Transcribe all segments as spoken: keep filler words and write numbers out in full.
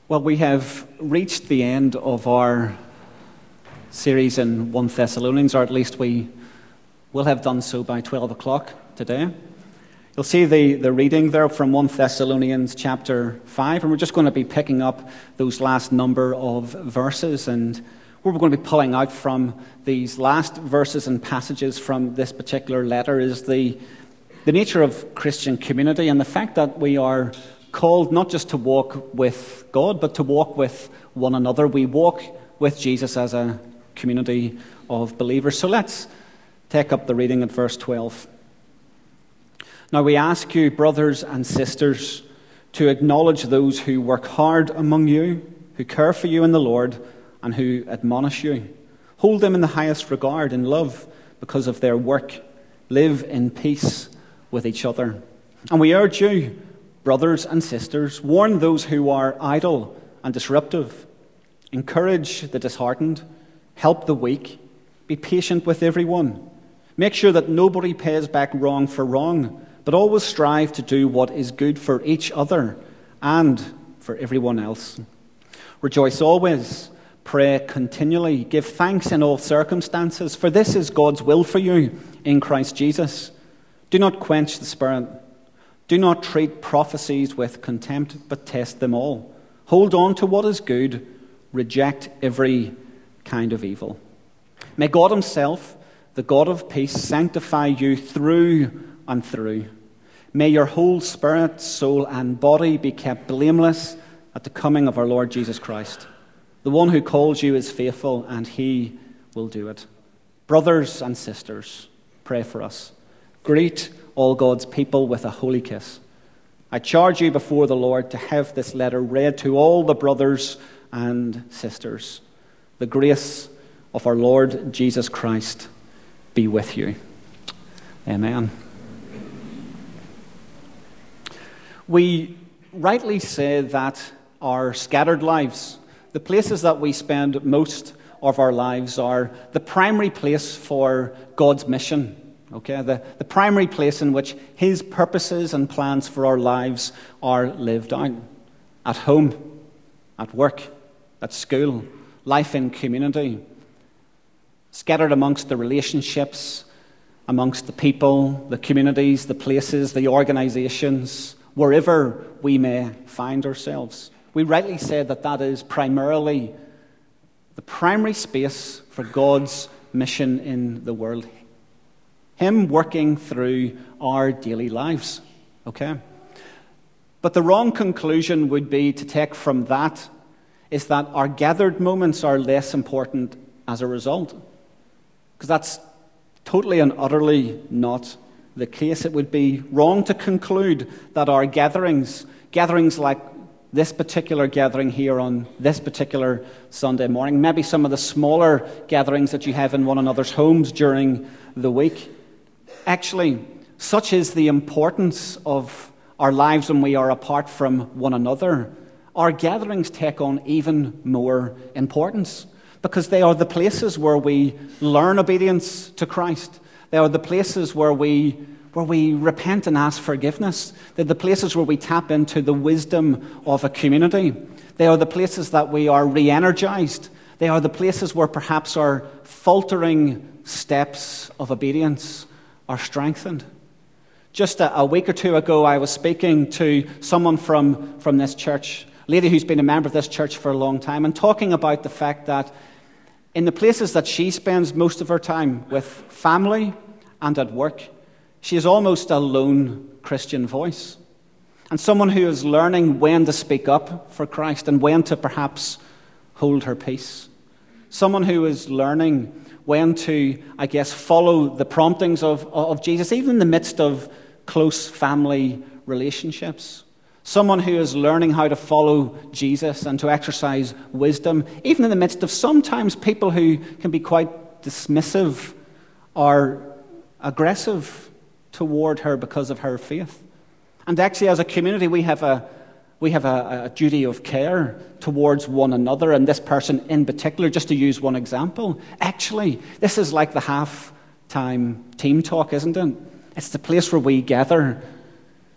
Well, we have reached the end of our series in First Thessalonians, or at least we will have done so by twelve o'clock today. You'll see the, the reading there from First Thessalonians chapter five, and we're just going to be picking up those last number of verses, and what we're going to be pulling out from these last verses and passages from this particular letter is the, the nature of Christian community and the fact that we are called not just to walk with God, but to walk with one another. We walk with Jesus as a community of believers. So let's take up the reading at verse twelve. Now we ask you, brothers and sisters, to acknowledge those who work hard among you, who care for you in the Lord, and who admonish you. Hold them in the highest regard and love because of their work. Live in peace with each other. And we urge you, brothers and sisters, warn those who are idle and disruptive. Encourage the disheartened. Help the weak. Be patient with everyone. Make sure that nobody pays back wrong for wrong, but always strive to do what is good for each other and for everyone else. Rejoice always. Pray continually. Give thanks in all circumstances, for this is God's will for you in Christ Jesus. Do not quench the Spirit. Do not treat prophecies with contempt, but test them all. Hold on to what is good. Reject every kind of evil. May God himself, the God of peace, sanctify you through and through. May your whole spirit, soul, and body be kept blameless at the coming of our Lord Jesus Christ. The one who calls you is faithful, and he will do it. Brothers and sisters, pray for us. Greet all God's people with a holy kiss. I charge you before the Lord to have this letter read to all the brothers and sisters. The grace of our Lord Jesus Christ be with you. Amen. We rightly say that our scattered lives, the places that we spend most of our lives, are the primary place for God's mission. Okay, the, the primary place in which his purposes and plans for our lives are lived out. At home, at work, at school, life in community. Scattered amongst the relationships, amongst the people, the communities, the places, the organizations, wherever we may find ourselves. We rightly say that that is primarily the primary space for God's mission in the world. Him working through our daily lives. Okay? But the wrong conclusion would be to take from that is that our gathered moments are less important as a result. Because that's totally and utterly not the case. It would be wrong to conclude that our gatherings, gatherings like this particular gathering here on this particular Sunday morning, maybe some of the smaller gatherings that you have in one another's homes during the week. Actually, such is the importance of our lives when we are apart from one another. Our gatherings take on even more importance because they are the places where we learn obedience to Christ. They are the places where we, where we repent and ask forgiveness. They're the places where we tap into the wisdom of a community. They are the places that we are re-energized. They are the places where perhaps our faltering steps of obedience are strengthened. Just a, a week or two ago, I was speaking to someone from, from this church, a lady who's been a member of this church for a long time, and talking about the fact that in the places that she spends most of her time, with family and at work, she is almost a lone Christian voice. And someone who is learning when to speak up for Christ and when to perhaps hold her peace. Someone who is learning when to, I guess, follow the promptings of, of Jesus, even in the midst of close family relationships. Someone who is learning how to follow Jesus and to exercise wisdom, even in the midst of sometimes people who can be quite dismissive or aggressive toward her because of her faith. And actually, as a community, we have a We have a, a duty of care towards one another, and this person in particular, just to use one example. Actually, this is like the half-time team talk, isn't it? It's the place where we gather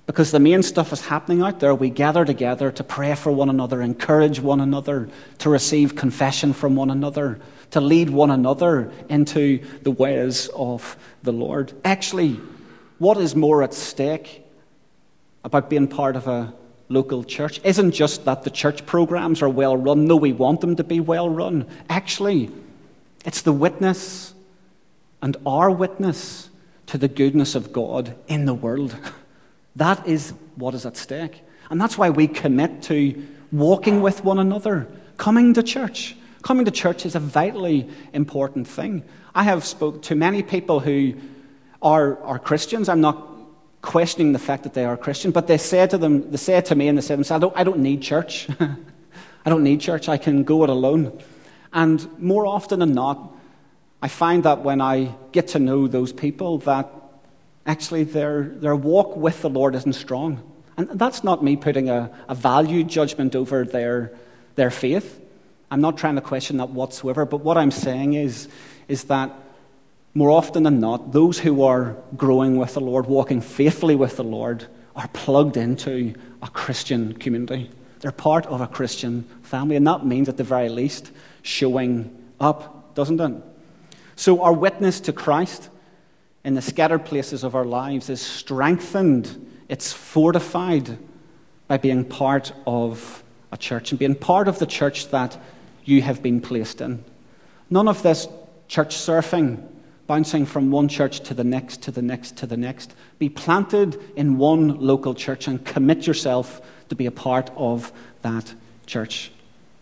Because the main stuff is happening out there. We gather together to pray for one another, encourage one another, to receive confession from one another, to lead one another into the ways of the Lord. Actually, what is more at stake about being part of a local church isn't just that the church programs are well run. No, we want them to be well run. Actually, it's the witness and our witness to the goodness of God in the world. That is what is at stake. And that's why we commit to walking with one another, coming to church. Coming to church is a vitally important thing. I have spoke to many people who are, are Christians. I'm not questioning the fact that they are Christian, but they say to them, they say to me and they say to themselves, I don't, I don't need church. I don't need church. I can go it alone. And more often than not, I find that when I get to know those people, that actually their, their walk with the Lord isn't strong. And that's not me putting a, a value judgment over their, their faith. I'm not trying to question that whatsoever, but what I'm saying is, is that more often than not, those who are growing with the Lord, walking faithfully with the Lord, are plugged into a Christian community. They're part of a Christian family, and that means at the very least showing up, doesn't it? So our witness to Christ in the scattered places of our lives is strengthened, it's fortified by being part of a church and being part of the church that you have been placed in. None of this church surfing, bouncing from one church to the next, to the next, to the next. Be planted in one local church and commit yourself to be a part of that church.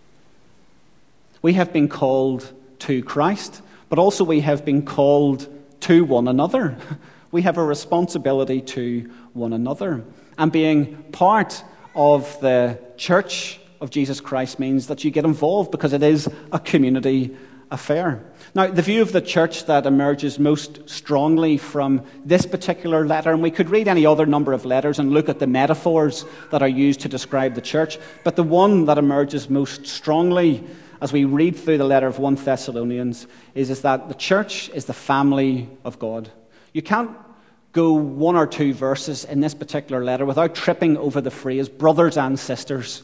We have been called to Christ, but also we have been called to one another. We have a responsibility to one another. And being part of the church of Jesus Christ means that you get involved because it is a community affair. Now, the view of the church that emerges most strongly from this particular letter, and we could read any other number of letters and look at the metaphors that are used to describe the church, but the one that emerges most strongly as we read through the letter of First Thessalonians is, is that the church is the family of God. You can't go one or two verses in this particular letter without tripping over the phrase brothers and sisters.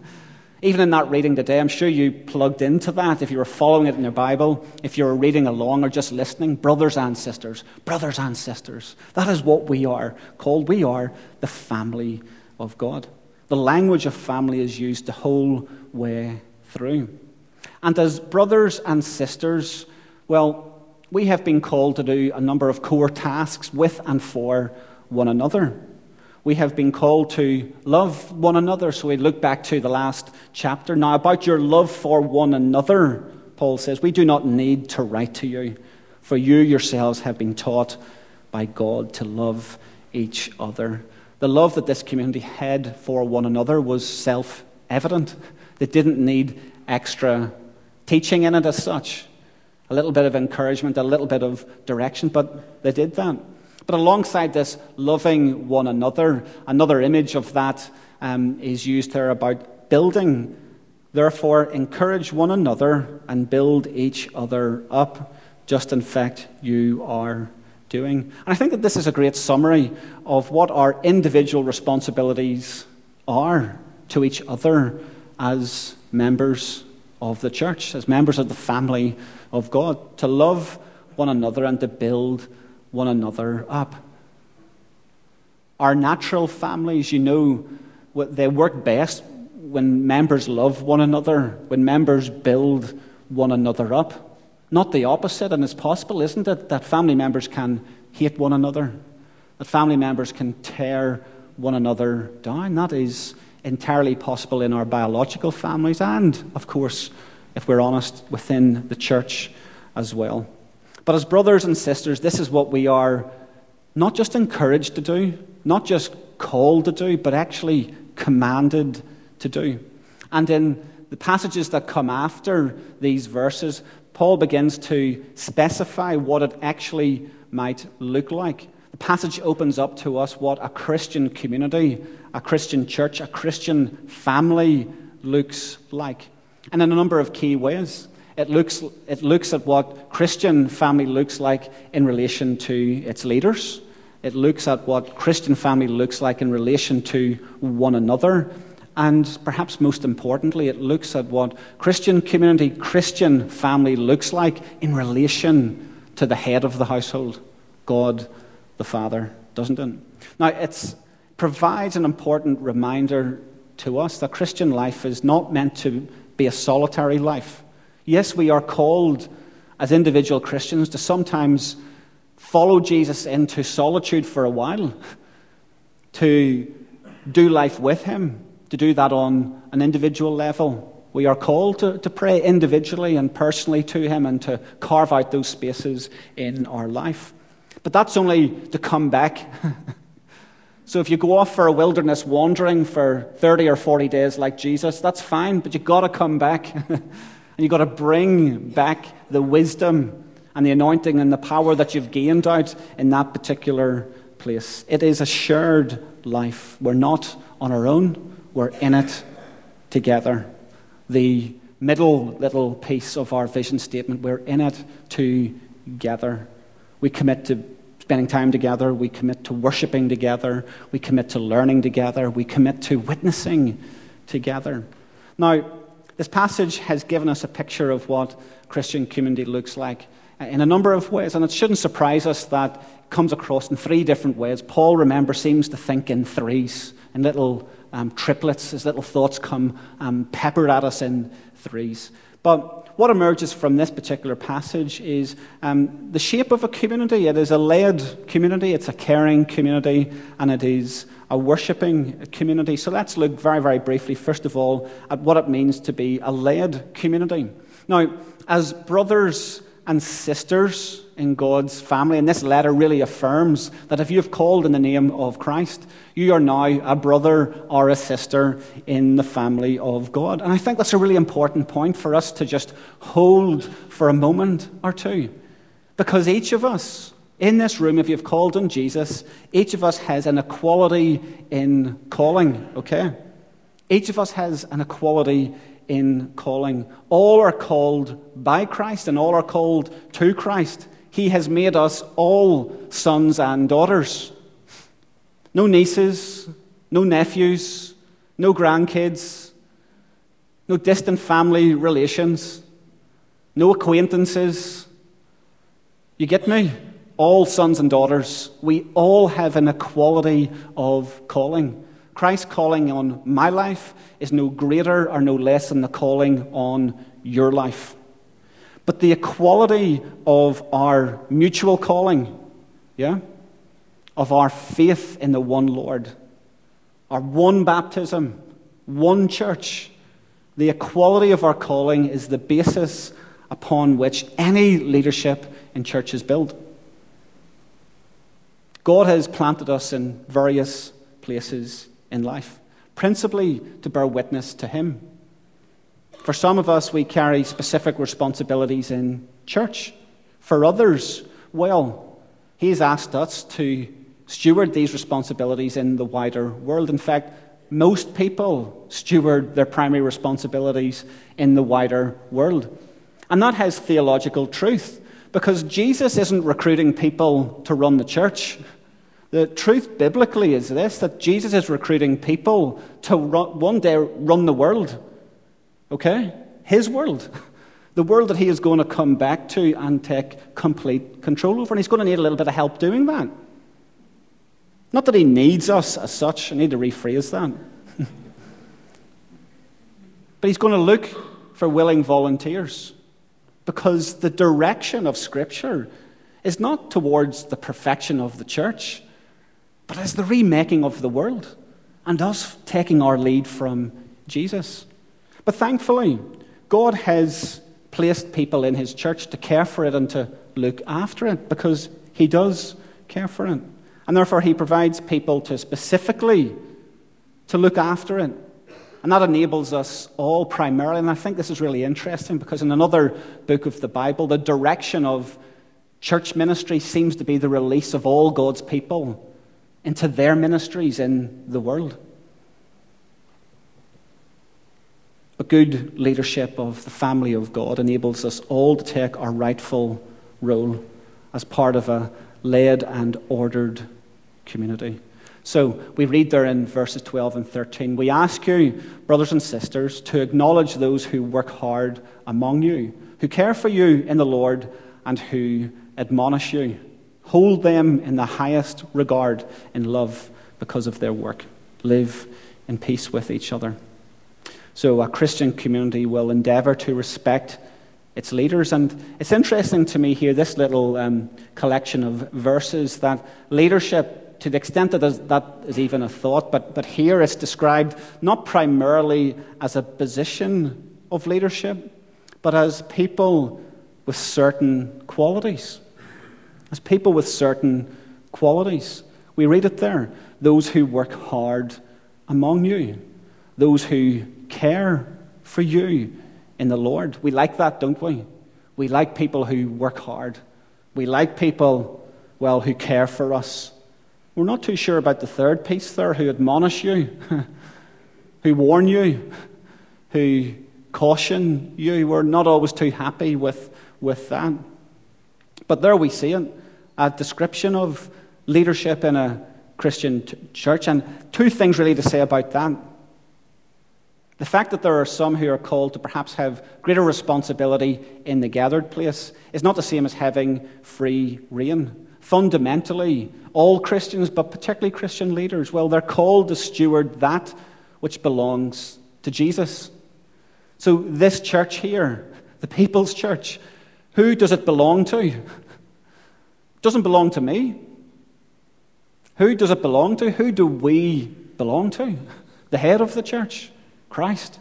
Even in that reading today, I'm sure you plugged into that if you were following it in your Bible, if you were reading along or just listening. Brothers and sisters, brothers and sisters. That is what we are called. We are the family of God. The language of family is used the whole way through. And as brothers and sisters, well, we have been called to do a number of core tasks with and for one another. We have been called to love one another. So we look back to the last chapter. Now, about your love for one another, Paul says, we do not need to write to you, for you yourselves have been taught by God to love each other. The love that this community had for one another was self-evident. They didn't need extra teaching in it as such. A little bit of encouragement, a little bit of direction, but they did that. But alongside this loving one another, another image of that um, is used there about building. Therefore, encourage one another and build each other up, just in fact you are doing. And I think that this is a great summary of what our individual responsibilities are to each other as members of the church, as members of the family of God, to love one another and to build one another up. Our natural families, you know, they work best when members love one another, when members build one another up. Not the opposite, and it's possible, isn't it, that family members can hate one another, that family members can tear one another down. That is entirely possible in our biological families and, of course, if we're honest, within the church as well. But as brothers and sisters, this is what we are not just encouraged to do, not just called to do, but actually commanded to do. And in the passages that come after these verses, Paul begins to specify what it actually might look like. The passage opens up to us what a Christian community, a Christian church, a Christian family looks like. And in a number of key ways. It looks, it looks at what Christian family looks like in relation to its leaders, It looks at what Christian family looks like in relation to one another. And perhaps most importantly, it looks at what Christian community, Christian family looks like in relation to the head of the household, God the Father, doesn't it? Now, it provides an important reminder to us that Christian life is not meant to be a solitary life. Yes, we are called as individual Christians to sometimes follow Jesus into solitude for a while, to do life with him, to do that on an individual level. We are called to, to pray individually and personally to him and to carve out those spaces in our life. But that's only to come back. So if you go off for a wilderness wandering for thirty or forty days like Jesus, that's fine, but you've got to come back. And you've got to bring back the wisdom and the anointing and the power that you've gained out in that particular place. It is a shared life. We're not on our own. We're in it together. The middle little piece of our vision statement, we're in it together. We commit to spending time together. We commit to worshiping together. We commit to learning together. We commit to witnessing together. Now, this passage has given us a picture of what Christian community looks like in a number of ways, and it shouldn't surprise us that it comes across in three different ways. Paul, remember, seems to think in threes, in little um, triplets. His little thoughts come um, peppered at us in threes. But what emerges from this particular passage is um, the shape of a community. It is a led community, it's a caring community, and it is a worshipping community. So let's look very, very briefly, first of all, at what it means to be a led community. Now, as brothers and sisters in God's family, and this letter really affirms that if you have called in the name of Christ, you are now a brother or a sister in the family of God. And I think that's a really important point for us to just hold for a moment or two. Because each of us in this room, if you've called on Jesus, each of us has an equality in calling, okay? Each of us has an equality in calling. All are called by Christ and all are called to Christ. He has made us all sons and daughters. No nieces, no nephews, no grandkids, no distant family relations, no acquaintances. You get me? All sons and daughters. We all have an equality of calling. Christ's calling on my life is no greater or no less than the calling on your life. But the equality of our mutual calling, yeah, of our faith in the one Lord, our one baptism, one church, the equality of our calling is the basis upon which any leadership in church is built. God has planted us in various places in life, principally to bear witness to him. For some of us, we carry specific responsibilities in church. For others, well, he's asked us to steward these responsibilities in the wider world. In fact, most people steward their primary responsibilities in the wider world. And that has theological truth, because Jesus isn't recruiting people to run the church. The truth biblically is this, that Jesus is recruiting people to run, one day run the world. Okay? His world. The world that he is going to come back to and take complete control over. And he's going to need a little bit of help doing that. Not that he needs us as such. I need to rephrase that. But he's going to look for willing volunteers. Because the direction of Scripture is not towards the perfection of the church, but as the remaking of the world, and us taking our lead from Jesus. But thankfully, God has placed people in his church to care for it and to look after it, because he does care for it. And therefore, he provides people to specifically to look after it. And that enables us all primarily, and I think this is really interesting, because in another book of the Bible, the direction of church ministry seems to be the release of all God's people into their ministries in the world. A good leadership of the family of God enables us all to take our rightful role as part of a led and ordered community. So we read there in verses twelve and thirteen, we ask you, brothers and sisters, to acknowledge those who work hard among you, who care for you in the Lord, and who admonish you. Hold them in the highest regard in love because of their work. Live in peace with each other. So a Christian community will endeavour to respect its leaders. And it's interesting to me here, this little um, collection of verses, that leadership, to the extent that is, that is even a thought, but, but here it's described not primarily as a position of leadership, but as people with certain qualities. As people with certain qualities. We read it there. Those who work hard among you. Those who care for you in the Lord. We like that, don't we? We like people who work hard. We like people, well, who care for us. We're not too sure about the third piece there, who admonish you, who warn you, who caution you. We're not always too happy with, with that. But there we see it, a description of leadership in a Christian t- church. And two things really to say about that. The fact that there are some who are called to perhaps have greater responsibility in the gathered place is not the same as having free rein. Fundamentally, all Christians, but particularly Christian leaders, well, they're called to steward that which belongs to Jesus. So this church here, the People's Church, who does it belong to? It doesn't belong to me. Who does it belong to? Who do we belong to? The head of the church, Christ.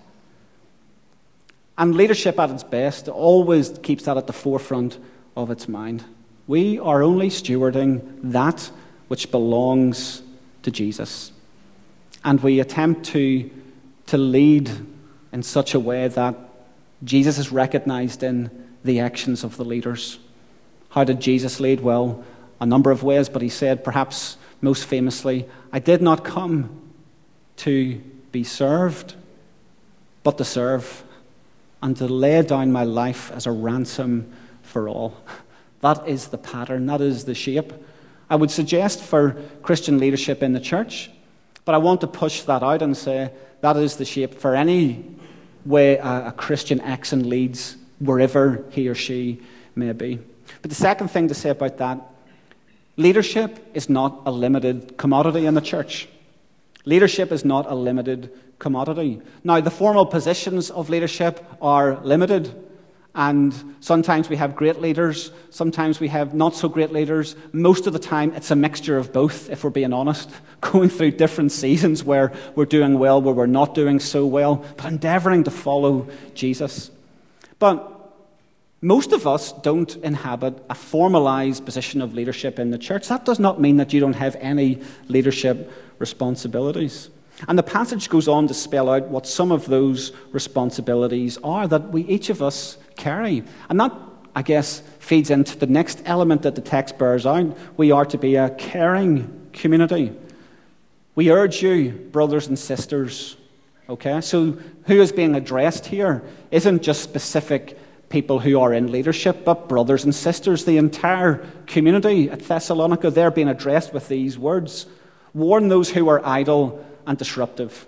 And leadership at its best always keeps that at the forefront of its mind. We are only stewarding that which belongs to Jesus. And we attempt to, to lead in such a way that Jesus is recognized in the actions of the leaders. How did Jesus lead? Well, a number of ways, but he said perhaps most famously, I did not come to be served, but to serve, and to lay down my life as a ransom for all. That is the pattern, that is the shape. I would suggest for Christian leadership in the church, but I want to push that out and say that is the shape for any way a, a Christian acts and leads, wherever he or she may be. But the second thing to say about that, leadership is not a limited commodity in the church. Leadership is not a limited commodity. Now, the formal positions of leadership are limited, and sometimes we have great leaders, sometimes we have not so great leaders. Most of the time, it's a mixture of both, if we're being honest, going through different seasons where we're doing well, where we're not doing so well, but endeavoring to follow Jesus. But most of us don't inhabit a formalized position of leadership in the church. That does not mean that you don't have any leadership responsibilities. And the passage goes on to spell out what some of those responsibilities are that we, each of us, carry. And that, I guess, feeds into the next element that the text bears out. We are to be a caring community. We urge you, brothers and sisters, okay? So who is being addressed here isn't just specific people who are in leadership, but brothers and sisters. The entire community at Thessalonica, they're being addressed with these words. Warn those who are idle and disruptive.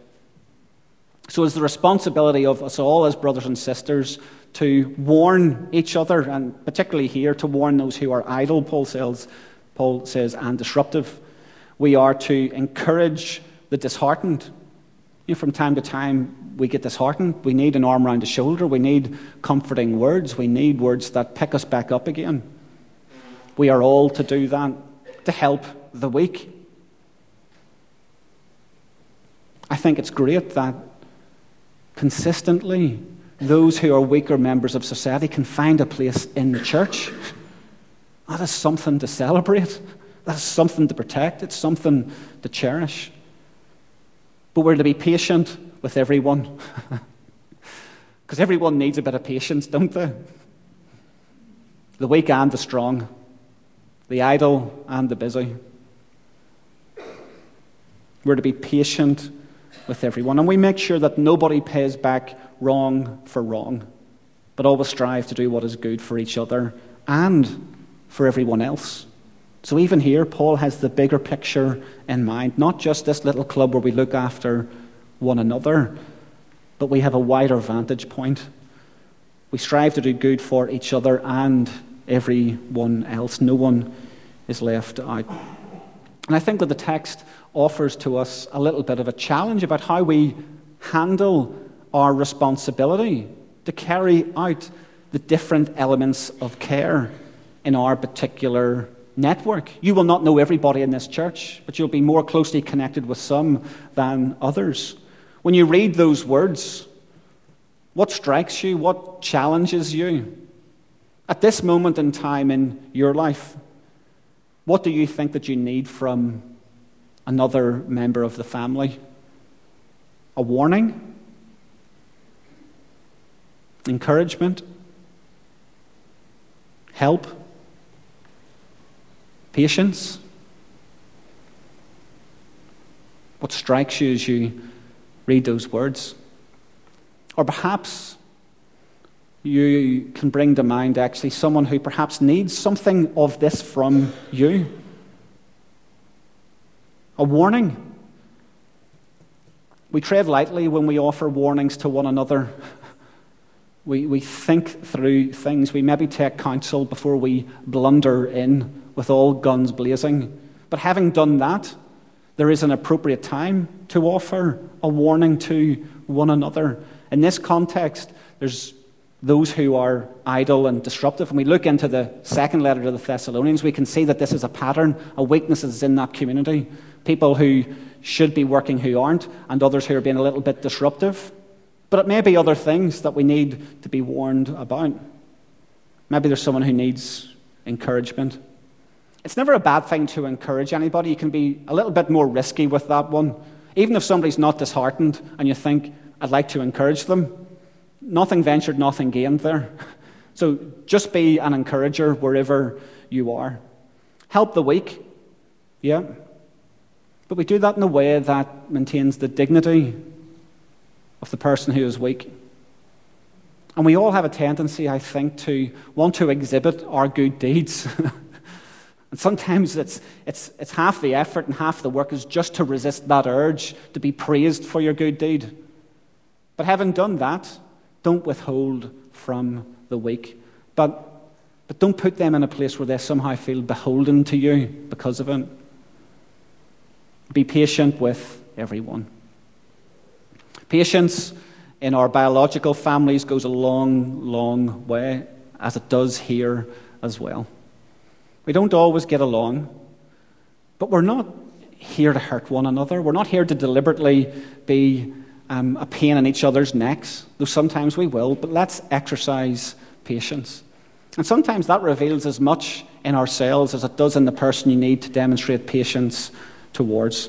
So it's the responsibility of us all as brothers and sisters to warn each other, and particularly here, to warn those who are idle, Paul says, Paul says, and disruptive. We are to encourage the disheartened. You know, from time to time, we get disheartened. We need an arm around the shoulder. We need comforting words. We need words that pick us back up again. We are all to do that, to help the weak. I think it's great that consistently those who are weaker members of society can find a place in the church. That is something to celebrate. That is something to protect. It's something to cherish. But we're to be patient with everyone. Because everyone needs a bit of patience, don't they? The weak and the strong. The idle and the busy. We're to be patient with everyone. And we make sure that nobody pays back wrong for wrong, but always strive to do what is good for each other and for everyone else. So even here, Paul has the bigger picture in mind, not just this little club where we look after one another, but we have a wider vantage point. We strive to do good for each other and everyone else. No one is left out. And I think that the text offers to us a little bit of a challenge about how we handle our responsibility to carry out the different elements of care in our particular network. You will not know everybody in this church, but you'll be more closely connected with some than others. When you read those words, what strikes you? What challenges you? At this moment in time in your life, what do you think that you need from another member of the family? A warning? Encouragement? Help? Patience? What strikes you as you read those words? Or perhaps you can bring to mind actually someone who perhaps needs something of this from you. A warning. We tread lightly when we offer warnings to one another. We, we think through things. We maybe take counsel before we blunder in with all guns blazing. But having done that, there is an appropriate time to offer a warning to one another. In this context, there's those who are idle and disruptive. When we look into the second letter to the Thessalonians, we can see that this is a pattern, a weakness that's in that community. People who should be working who aren't, and others who are being a little bit disruptive. But it may be other things that we need to be warned about. Maybe there's someone who needs encouragement. It's never a bad thing to encourage anybody. You can be a little bit more risky with that one. Even if somebody's not disheartened and you think, I'd like to encourage them, nothing ventured, nothing gained there. So just be an encourager wherever you are. Help the weak, yeah. But we do that in a way that maintains the dignity of the person who is weak. And we all have a tendency, I think, to want to exhibit our good deeds. And sometimes it's, it's, it's half the effort and half the work is just to resist that urge to be praised for your good deed. But having done that, don't withhold from the weak. But, but don't put them in a place where they somehow feel beholden to you because of it. Be patient with everyone. Patience in our biological families goes a long, long way, as it does here as well. We don't always get along, but we're not here to hurt one another. We're not here to deliberately be um, a pain in each other's necks, though sometimes we will, but let's exercise patience. And sometimes that reveals as much in ourselves as it does in the person you need to demonstrate patience towards.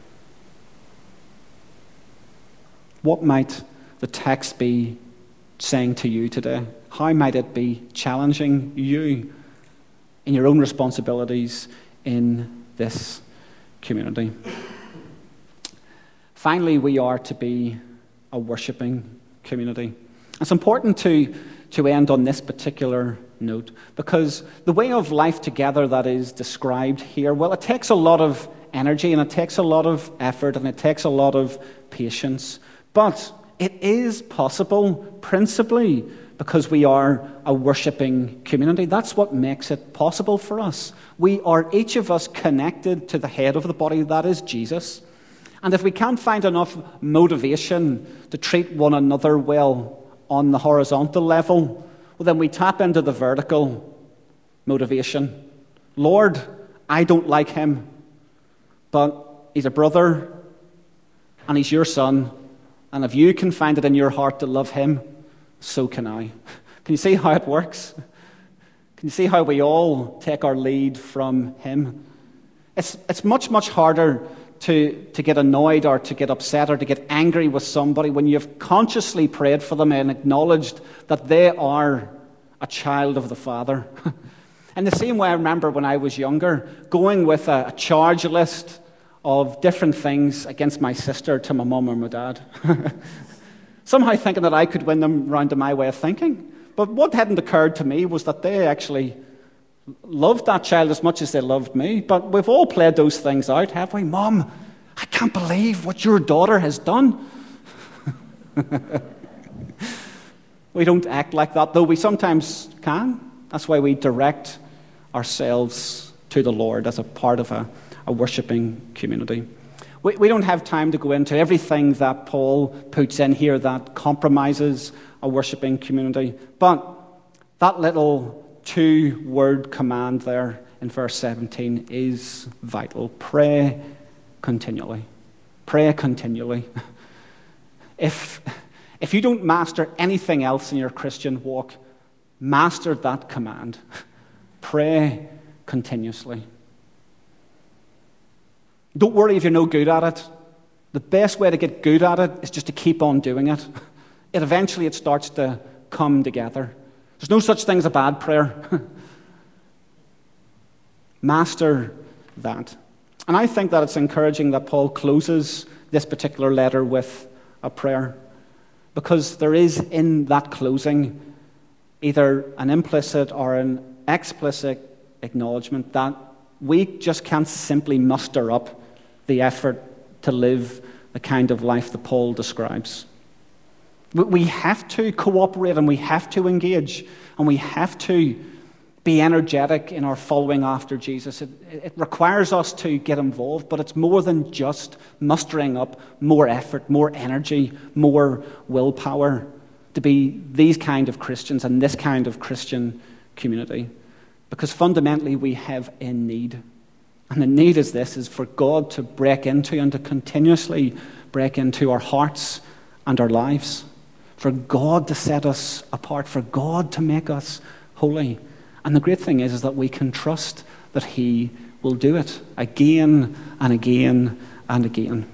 What might the text be saying to you today? How might it be challenging you in your own responsibilities in this community? Finally, we are to be a worshipping community. It's important to, to end on this particular note, because the way of life together that is described here, well, it takes a lot of energy and it takes a lot of effort and it takes a lot of patience. But it is possible, principally, because we are a worshipping community. That's what makes it possible for us. We are, each of us, connected to the head of the body, that is Jesus. And if we can't find enough motivation to treat one another well on the horizontal level, well, then we tap into the vertical motivation. Lord, I don't like him, but he's a brother and he's your son. And if you can find it in your heart to love him, so can I. Can you see how it works? Can you see how we all take our lead from him? It's, it's much, much harder to, to get annoyed or to get upset or to get angry with somebody when you've consciously prayed for them and acknowledged that they are a child of the Father. In the same way, I remember when I was younger, going with a, a charge list of different things against my sister to my mum or my dad. Somehow thinking that I could win them round to my way of thinking. But what hadn't occurred to me was that they actually loved that child as much as they loved me, but we've all played those things out, have we? Mom, I can't believe what your daughter has done. We don't act like that, though we sometimes can. That's why we direct ourselves to the Lord as a part of a, a worshipping community. We, we don't have time to go into everything that Paul puts in here that compromises a worshipping community, but that little two-word command there in verse seventeen is vital. Pray continually. Pray continually. If, if you don't master anything else in your Christian walk, master that command. Pray continuously. Don't worry if you're no good at it. The best way to get good at it is just to keep on doing it. It eventually it starts to come together. There's no such thing as a bad prayer. Master that. And I think that it's encouraging that Paul closes this particular letter with a prayer, because there is in that closing either an implicit or an explicit acknowledgement that we just can't simply muster up the effort to live the kind of life that Paul describes. We have to cooperate and we have to engage and we have to be energetic in our following after Jesus. It, it requires us to get involved, but it's more than just mustering up more effort, more energy, more willpower to be these kind of Christians and this kind of Christian community. Because fundamentally we have a need. And the need is this, is for God to break into and to continuously break into our hearts and our lives. For God to set us apart, for God to make us holy. And the great thing is, is that we can trust that He will do it again and again and again.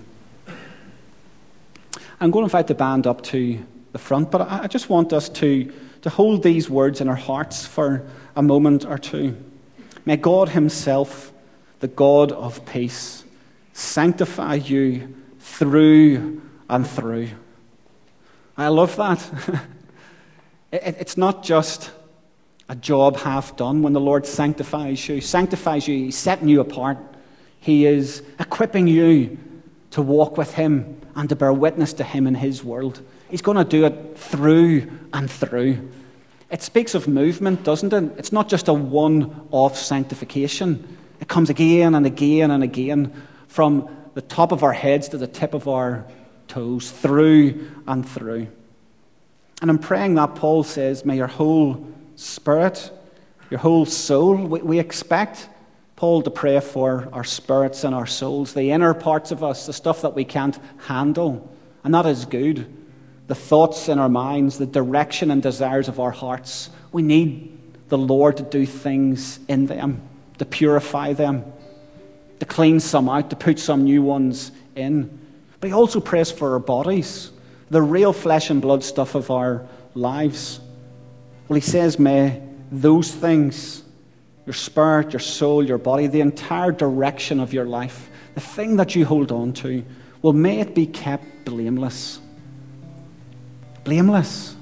I'm going to invite the band up to the front, but I just want us to, to hold these words in our hearts for a moment or two. May God Himself, the God of peace, sanctify you through and through. I love that. It's not just a job half done when the Lord sanctifies you. Sanctifies you, He's setting you apart. He is equipping you to walk with Him and to bear witness to Him in His world. He's going to do it through and through. It speaks of movement, doesn't it? It's not just a one-off sanctification. It comes again and again and again from the top of our heads to the tip of our toes, through and through. And I'm praying that Paul says, may your whole spirit, your whole soul, we, we expect Paul to pray for our spirits and our souls, the inner parts of us, the stuff that we can't handle. And that is good. The thoughts in our minds, the direction and desires of our hearts. We need the Lord to do things in them, to purify them, to clean some out, to put some new ones in. But he also prays for our bodies, the real flesh and blood stuff of our lives. Well, he says, may those things, your spirit, your soul, your body, the entire direction of your life, the thing that you hold on to, well, may it be kept blameless. Blameless.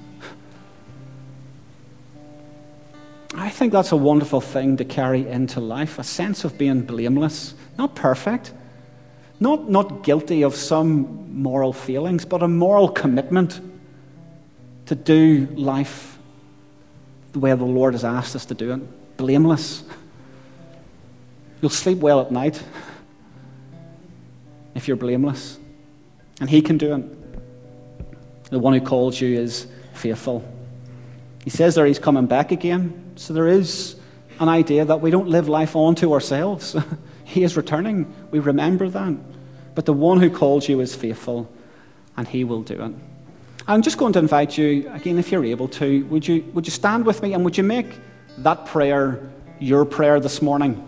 I think that's a wonderful thing to carry into life, a sense of being blameless. Not perfect, not, not guilty of some moral feelings, but a moral commitment to do life the way the Lord has asked us to do it. Blameless. You'll sleep well at night if you're blameless. And He can do it. The one who calls you is faithful. He says there He's coming back again. So there is an idea that we don't live life onto ourselves. He is returning. We remember that. But the one who calls you is faithful, and He will do it. I'm just going to invite you, again, if you're able to, would you, would you stand with me and would you make that prayer your prayer this morning?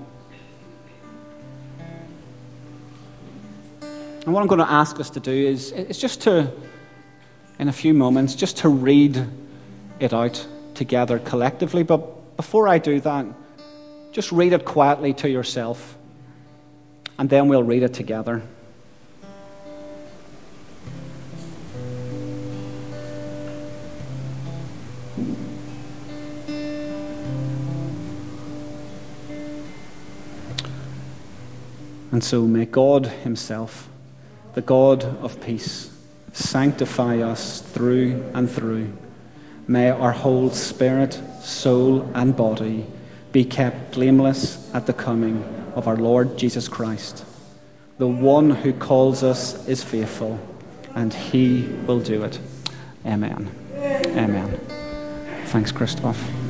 And what I'm going to ask us to do is, is just to, in a few moments, just to read it out together collectively. But before I do that, just read it quietly to yourself, and then we'll read it together. And so may God himself, the God of peace, sanctify us through and through. May our whole spirit, soul, and body be kept blameless at the coming of our Lord Jesus Christ. The one who calls us is faithful, and he will do it. Amen. Amen. Thanks, Christoph.